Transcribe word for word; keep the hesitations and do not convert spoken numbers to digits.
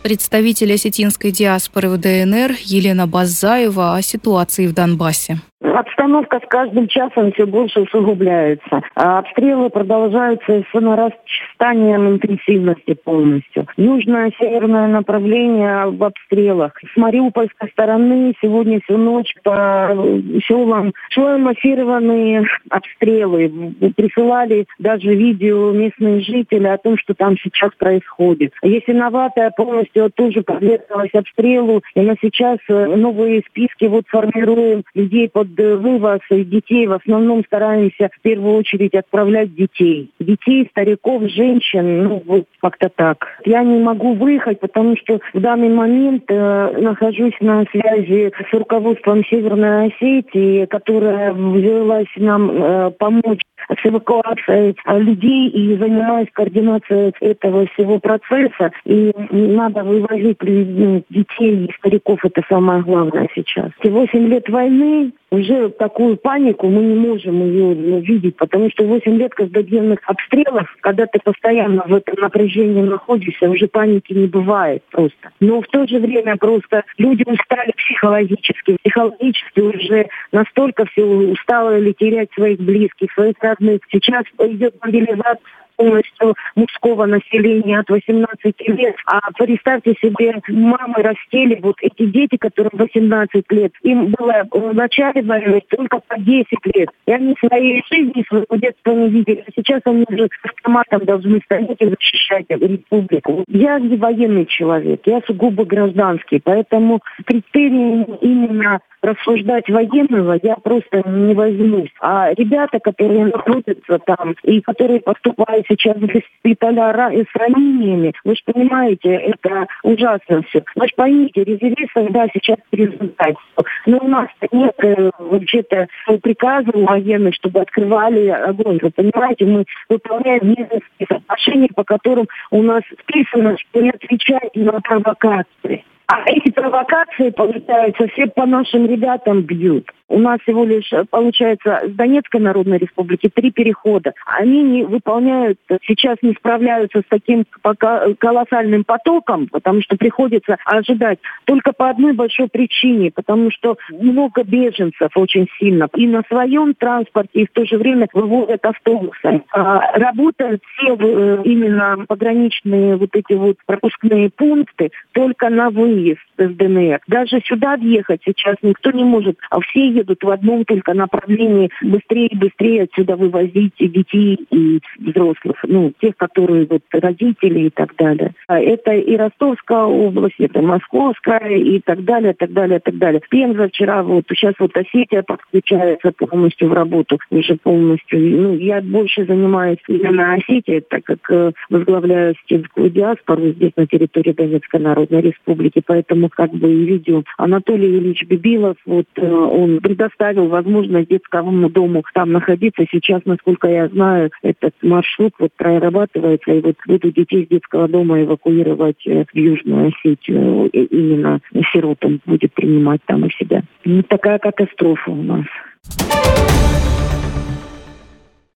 Представитель осетинской диаспоры в ДНР Елена Базаева о ситуации в Донбассе. Обстановка с каждым часом все больше усугубляется. А обстрелы продолжаются с нарастанием интенсивности полностью. Южное, северное направление в обстрелах. С мариупольской стороны сегодня всю ночь по селам шли массированные обстрелы. Присылали даже видео местные жители о том, что там сейчас происходит. Ясиноватая полностью тоже подверглась обстрелу. И мы сейчас новые списки вот формируем людей под вывоз детей. В основном стараемся в первую очередь отправлять детей. Детей, стариков, женщин, ну вот как-то так. Я не могу выехать, потому что в данный момент э, нахожусь на связи с руководством Северной Осетии, которая взялась нам э, помочь с эвакуацией людей и занимаюсь координацией этого всего процесса. И надо вывозить ну, детей и стариков, это самое главное сейчас. Восемь лет войны, уже такую панику мы не можем ее ну, видеть, потому что восемь лет каждодневных обстрелов, когда ты постоянно в этом напряжении находишься, уже паники не бывает просто. Но в то же время просто люди устали психологически, психологически уже настолько все устали терять своих близких, своих родных. Сейчас идет мобилизация полностью мужского населения от восемнадцати лет. А представьте себе, мамы растили вот эти дети, которым восемнадцать лет. Им было в начале войны только по десять лет. И они своей жизни, своего детства не видели. А сейчас они уже с автоматом должны стоять и защищать республику. Я не военный человек, я сугубо гражданский. Поэтому критерии именно рассуждать военного я просто не возьмусь. А ребята, которые находятся там и которые поступают сейчас в госпиталя с ранениями, вы же понимаете, это ужасно все. Вы же поймите, резервистов, да, сейчас перезагрузка. Но у нас нет э, вообще-то приказа военных, чтобы открывали огонь. Вы понимаете, мы выполняем медицинские соглашения, по которым у нас списано, что не отвечать на провокации. А эти провокации, получается, все по нашим ребятам бьют. У нас всего лишь, получается, с Донецкой Народной Республики три перехода. Они не выполняют, сейчас не справляются с таким пока колоссальным потоком, потому что приходится ожидать только по одной большой причине, потому что много беженцев очень сильно. И на своем транспорте, и в то же время вывозят автобусы. А, работают все именно пограничные вот эти вот пропускные пункты только на выезд с ДНР. Даже сюда въехать сейчас никто не может, а все едут в одном только направлении, быстрее и быстрее отсюда вывозить и детей, и взрослых, ну, тех, которые вот родители и так далее. А это и Ростовская область, это Московская и так далее, так далее, так далее. Пенза вчера, вот сейчас вот Осетия подключается полностью в работу, уже полностью. Ну, я больше занимаюсь именно Осетией, так как э, возглавляю осетинскую диаспору здесь на территории Донецкой Народной Республики, поэтому как бы и видео. Анатолий Ильич Бибилов, вот э, он предоставил возможность детскому дому там находиться. Сейчас, насколько я знаю, этот маршрут вот прорабатывается, и вот будут детей с детского дома эвакуировать в Южную Осетию. И именно сиротам будет принимать там у себя. Вот такая катастрофа у нас.